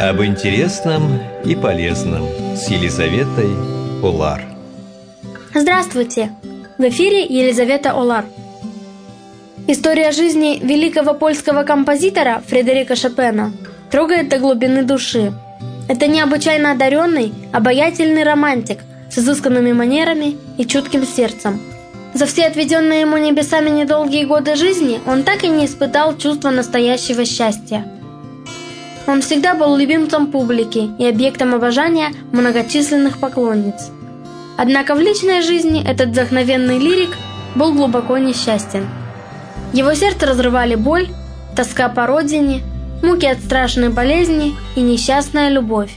Об интересном и полезном с Елизаветой Олар. Здравствуйте! В эфире Елизавета Олар. История жизни великого польского композитора Фредерика Шопена трогает до глубины души. Это необычайно одаренный, обаятельный романтик с изысканными манерами и чутким сердцем. За все отведенные ему небесами недолгие годы жизни он так и не испытал чувства настоящего счастья. Он всегда был любимцем публики и объектом обожания многочисленных поклонниц. Однако в личной жизни этот вдохновенный лирик был глубоко несчастен. Его сердце разрывали боль, тоска по родине, муки от страшной болезни и несчастная любовь.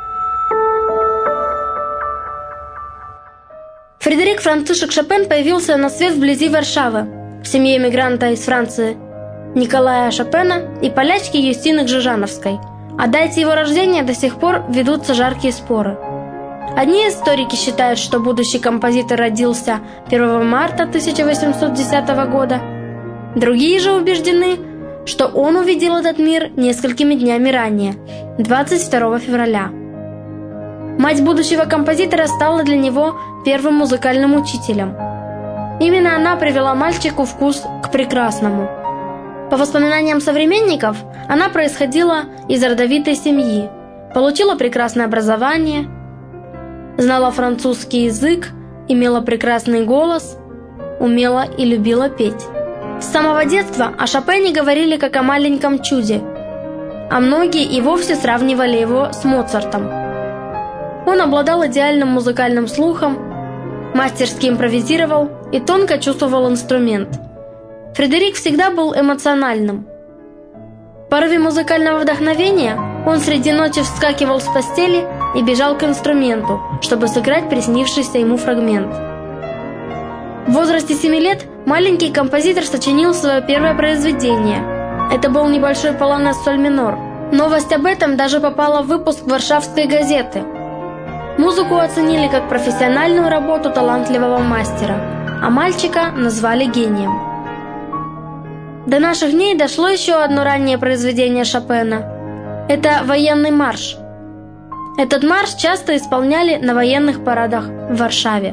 Фредерик Францишек Шопен появился на свет вблизи Варшавы, в семье эмигранта из Франции Николая Шопена и полячки Юстины Гжижановской. О дате его рождения до сих пор ведутся жаркие споры. Одни историки считают, что будущий композитор родился 1 марта 1810 года, другие же убеждены, что он увидел этот мир несколькими днями ранее, 22 февраля. Мать будущего композитора стала для него первым музыкальным учителем. Именно она привела мальчику вкус к прекрасному. По воспоминаниям современников, она происходила из родовитой семьи, получила прекрасное образование, знала французский язык, имела прекрасный голос, умела и любила петь. С самого детства о Шопене говорили как о маленьком чуде, а многие и вовсе сравнивали его с Моцартом. Он обладал идеальным музыкальным слухом, мастерски импровизировал и тонко чувствовал инструмент. Фредерик всегда был эмоциональным. В порыве музыкального вдохновения он среди ночи вскакивал с постели и бежал к инструменту, чтобы сыграть приснившийся ему фрагмент. В возрасте 7 лет маленький композитор сочинил свое первое произведение. Это был небольшой полонез соль минор. Новость об этом даже попала в выпуск Варшавской газеты. Музыку оценили как профессиональную работу талантливого мастера, а мальчика назвали гением. До наших дней дошло еще одно раннее произведение Шопена. Это военный марш. Этот марш часто исполняли на военных парадах в Варшаве.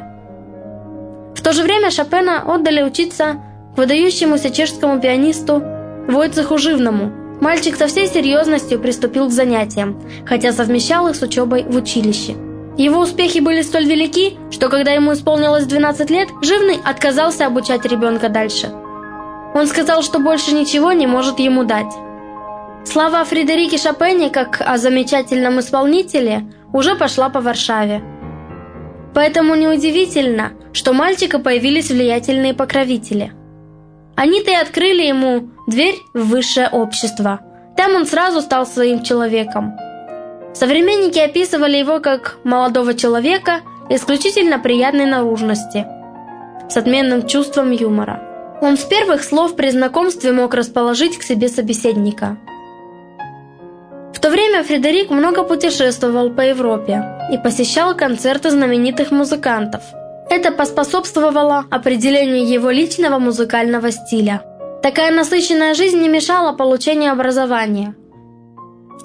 В то же время Шопена отдали учиться к выдающемуся чешскому пианисту Войцеху Живному. Мальчик со всей серьезностью приступил к занятиям, хотя совмещал их с учебой в училище. Его успехи были столь велики, что когда ему исполнилось 12 лет, Живный отказался обучать ребенка дальше. Он сказал, что больше ничего не может ему дать. Слава о Фредерике Шопене, как о замечательном исполнителе, уже пошла по Варшаве. Поэтому неудивительно, что у мальчика появились влиятельные покровители. Они-то и открыли ему дверь в высшее общество. Там он сразу стал своим человеком. Современники описывали его как молодого человека исключительно приятной наружности, с отменным чувством юмора. Он с первых слов при знакомстве мог расположить к себе собеседника. В то время Фредерик много путешествовал по Европе и посещал концерты знаменитых музыкантов. Это поспособствовало определению его личного музыкального стиля. Такая насыщенная жизнь не мешала получению образования. В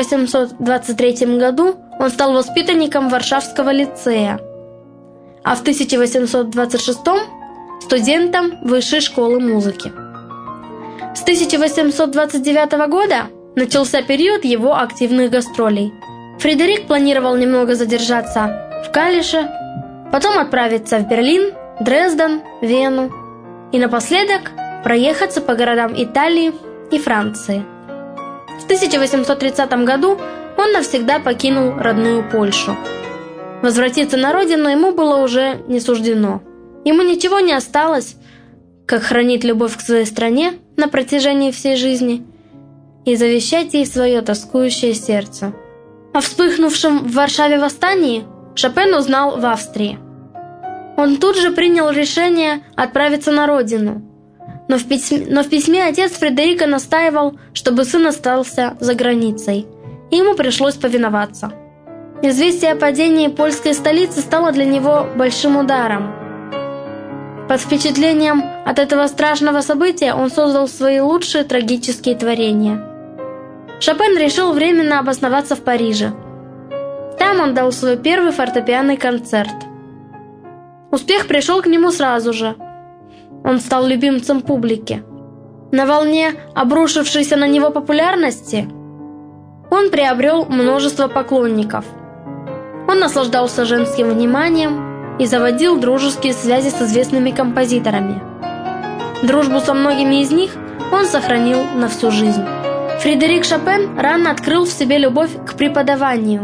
1823 году он стал воспитанником Варшавского лицея, а в 1826 – студентом Высшей школы музыки. С 1829 года начался период его активных гастролей. Фредерик планировал немного задержаться в Калише, потом отправиться в Берлин, Дрезден, Вену и напоследок проехаться по городам Италии и Франции. В 1830 году он навсегда покинул родную Польшу. Возвратиться на родину ему было уже не суждено. Ему ничего не осталось, как хранить любовь к своей стране на протяжении всей жизни и завещать ей свое тоскующее сердце. О вспыхнувшем в Варшаве восстании Шопен узнал в Австрии. Он тут же принял решение отправиться на родину, но в письме отец Фредерика настаивал, чтобы сын остался за границей, и ему пришлось повиноваться. Известие о падении польской столицы стало для него большим ударом. Под впечатлением от этого страшного события он создал свои лучшие трагические творения. Шопен решил временно обосноваться в Париже. Там он дал свой первый фортепианный концерт. Успех пришел к нему сразу же. Он стал любимцем публики. На волне обрушившейся на него популярности он приобрел множество поклонников. Он наслаждался женским вниманием и заводил дружеские связи с известными композиторами. Дружбу со многими из них он сохранил на всю жизнь. Фредерик Шопен рано открыл в себе любовь к преподаванию.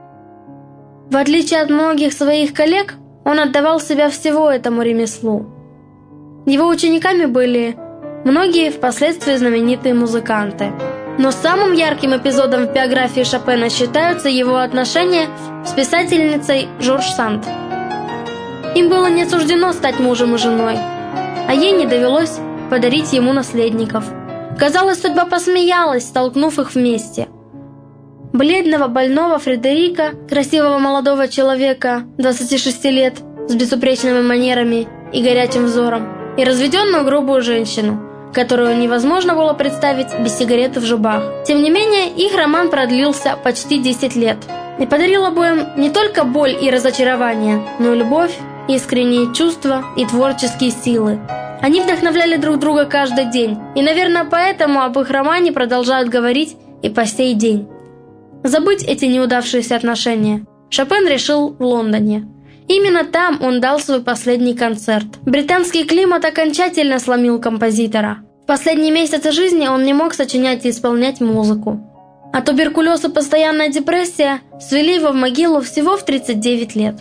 В отличие от многих своих коллег, он отдавал себя всего этому ремеслу. Его учениками были многие впоследствии знаменитые музыканты. Но самым ярким эпизодом в биографии Шопена считаются его отношения с писательницей Жорж Санд. Им было не суждено стать мужем и женой, а ей не довелось подарить ему наследников. Казалось, судьба посмеялась, столкнув их вместе. Бледного, больного Фредерика, красивого молодого человека, 26 лет, с безупречными манерами и горячим взором, и разведенную грубую женщину, которую невозможно было представить без сигареты в зубах. Тем не менее, их роман продлился почти 10 лет и подарил обоим не только боль и разочарование, но и любовь, искренние чувства и творческие силы. Они вдохновляли друг друга каждый день, и, наверное, поэтому об их романе продолжают говорить и по сей день. Забыть эти неудавшиеся отношения Шопен решил в Лондоне. Именно там он дал свой последний концерт. Британский климат окончательно сломил композитора. В последние месяцы жизни он не мог сочинять и исполнять музыку. А туберкулез и постоянная депрессия свели его в могилу всего в 39 лет.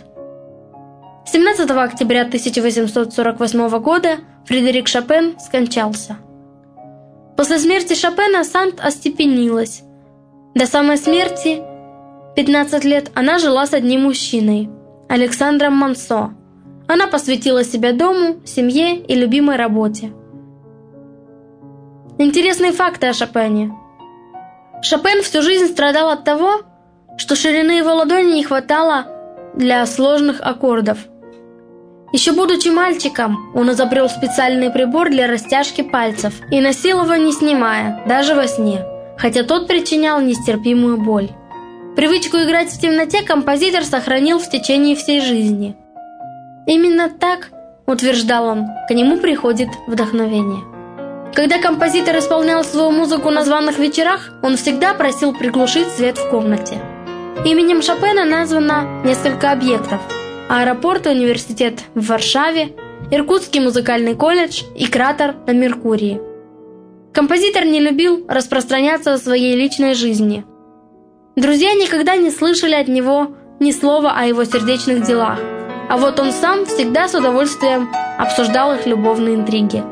17 октября 1848 года Фредерик Шопен скончался. После смерти Шопена Санд остепенилась. До самой смерти, 15 лет, она жила с одним мужчиной, Александром Мансо. Она посвятила себя дому, семье и любимой работе. Интересные факты о Шопене. Шопен всю жизнь страдал от того, что ширины его ладони не хватало для сложных аккордов. Еще будучи мальчиком, он изобрел специальный прибор для растяжки пальцев и носил его не снимая, даже во сне, хотя тот причинял нестерпимую боль. Привычку играть в темноте композитор сохранил в течение всей жизни. Именно так, утверждал он, к нему приходит вдохновение. Когда композитор исполнял свою музыку на званых вечерах, он всегда просил приглушить свет в комнате. Именем Шопена названо несколько объектов: аэропорт и университет в Варшаве, Иркутский музыкальный колледж и кратер на Меркурии. Композитор не любил распространяться о своей личной жизни. Друзья никогда не слышали от него ни слова о его сердечных делах, а вот он сам всегда с удовольствием обсуждал их любовные интриги.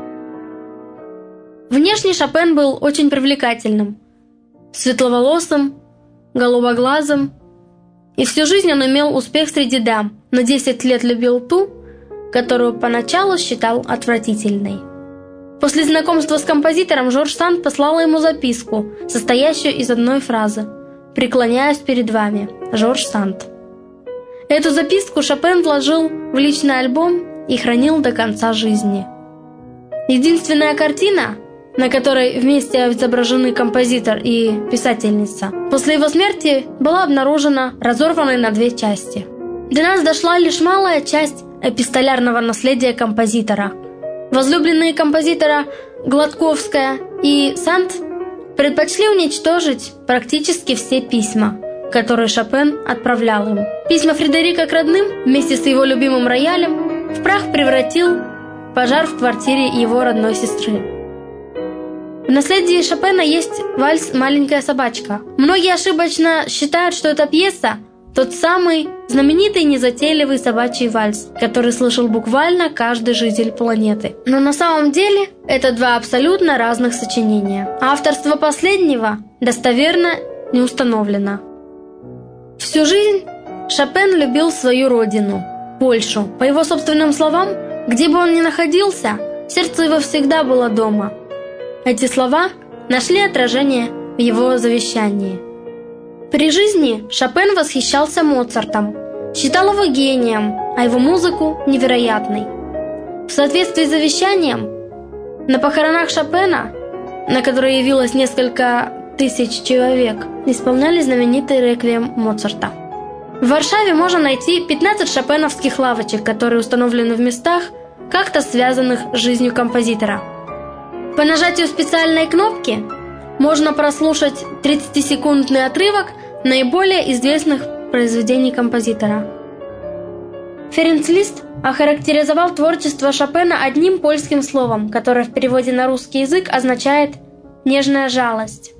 Внешне Шопен был очень привлекательным, светловолосым, голубоглазым, и всю жизнь он имел успех среди дам, но 10 лет любил ту, которую поначалу считал отвратительной. После знакомства с композитором Жорж Санд послала ему записку, состоящую из одной фразы: «Преклоняюсь перед вами, Жорж Санд». Эту записку Шопен вложил в личный альбом и хранил до конца жизни. Единственная картина, на которой вместе изображены композитор и писательница, после его смерти была обнаружена разорванной на 2 части. До нас дошла лишь малая часть эпистолярного наследия композитора. Возлюбленные композитора Гладковская и Санд предпочли уничтожить практически все письма, которые Шопен отправлял им. Письма Фредерика к родным вместе с его любимым роялем в прах превратил пожар в квартире его родной сестры. В наследии Шопена есть вальс «Маленькая собачка». Многие ошибочно считают, что эта пьеса – тот самый знаменитый незатейливый собачий вальс, который слышал буквально каждый житель планеты. Но на самом деле это 2 абсолютно разных сочинения. Авторство последнего достоверно не установлено. Всю жизнь Шопен любил свою родину – Польшу. По его собственным словам, где бы он ни находился, сердце его всегда было дома. Эти слова нашли отражение в его завещании. При жизни Шопен восхищался Моцартом, считал его гением, а его музыку невероятной. В соответствии с завещанием, на похоронах Шопена, на которые явилось несколько тысяч человек исполняли знаменитый реквием Моцарта. В Варшаве можно найти 15 шопеновских лавочек, которые установлены в местах, как-то связанных с жизнью композитора. По нажатию специальной кнопки можно прослушать 30-секундный отрывок наиболее известных произведений композитора. Ференц Лист охарактеризовал творчество Шопена одним польским словом, которое в переводе на русский язык означает «нежная жалость».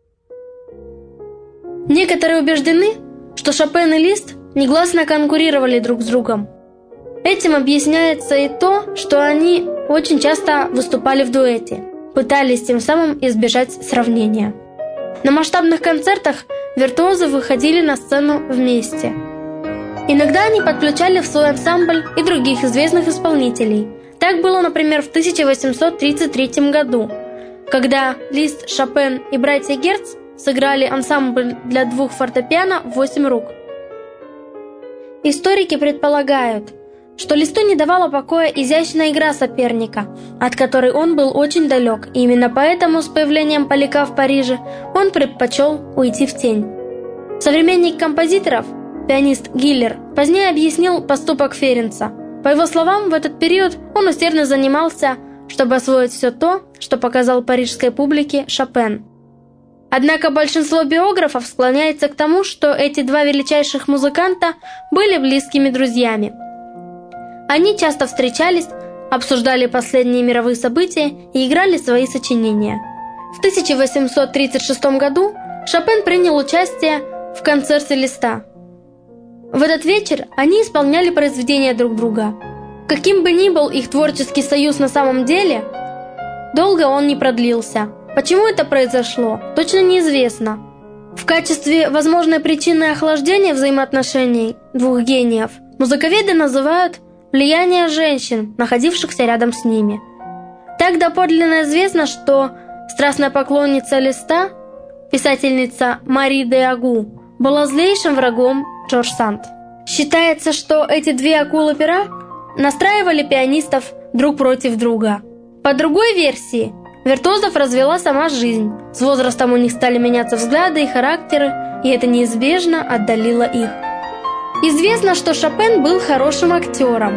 Некоторые убеждены, что Шопен и Лист негласно конкурировали друг с другом. Этим объясняется и то, что они очень часто выступали в дуэте, пытались тем самым избежать сравнения. На масштабных концертах виртуозы выходили на сцену вместе. Иногда они подключали в свой ансамбль и других известных исполнителей. Так было, например, в 1833 году, когда Лист, Шопен и братья Герц сыграли ансамбль для 2 фортепиано в 8 рук. Историки предполагают, что Листу не давала покоя изящная игра соперника, от которой он был очень далек, и именно поэтому с появлением Поляка в Париже он предпочел уйти в тень. Современник композиторов, пианист Гиллер, позднее объяснил поступок Ференца. По его словам, в этот период он усердно занимался, чтобы освоить все то, что показал парижской публике Шопен. Однако большинство биографов склоняется к тому, что эти два величайших музыканта были близкими друзьями. Они часто встречались, обсуждали последние мировые события и играли свои сочинения. В 1836 году Шопен принял участие в концерте Листа. В этот вечер они исполняли произведения друг друга. Каким бы ни был их творческий союз на самом деле, долго он не продлился. Почему это произошло, точно неизвестно. В качестве возможной причины охлаждения взаимоотношений двух гениев музыковеды называют влияние женщин, находившихся рядом с ними. Так доподлинно известно, что страстная поклонница Листа, писательница Мари де Агу, была злейшим врагом Джордж Санд. Считается, что эти две акулы пера настраивали пианистов друг против друга. По другой версии, виртуозов развела сама жизнь. С возрастом у них стали меняться взгляды и характеры, и это неизбежно отдалило их. Известно, что Шопен был хорошим актером.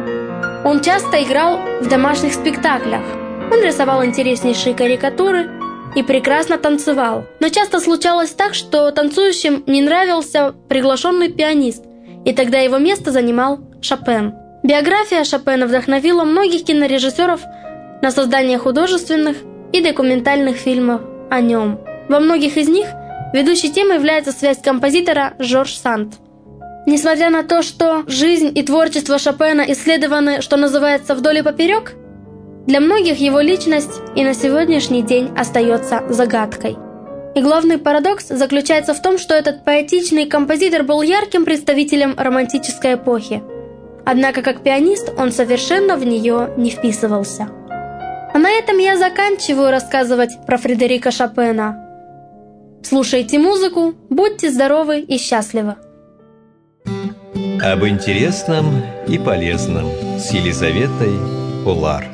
Он часто играл в домашних спектаклях. Он рисовал интереснейшие карикатуры и прекрасно танцевал. Но часто случалось так, что танцующим не нравился приглашенный пианист, и тогда его место занимал Шопен. Биография Шопена вдохновила многих кинорежиссеров на создание художественных и документальных фильмов о нем. Во многих из них ведущей темой является связь композитора с Жорж Санд. Несмотря на то, что жизнь и творчество Шопена исследованы, что называется, вдоль и поперек, для многих его личность и на сегодняшний день остается загадкой. И главный парадокс заключается в том, что этот поэтичный композитор был ярким представителем романтической эпохи. Однако как пианист он совершенно в нее не вписывался. А на этом я заканчиваю рассказывать про Фредерика Шопена. Слушайте музыку, будьте здоровы и счастливы. Об интересном и полезном с Елизаветой Пулар.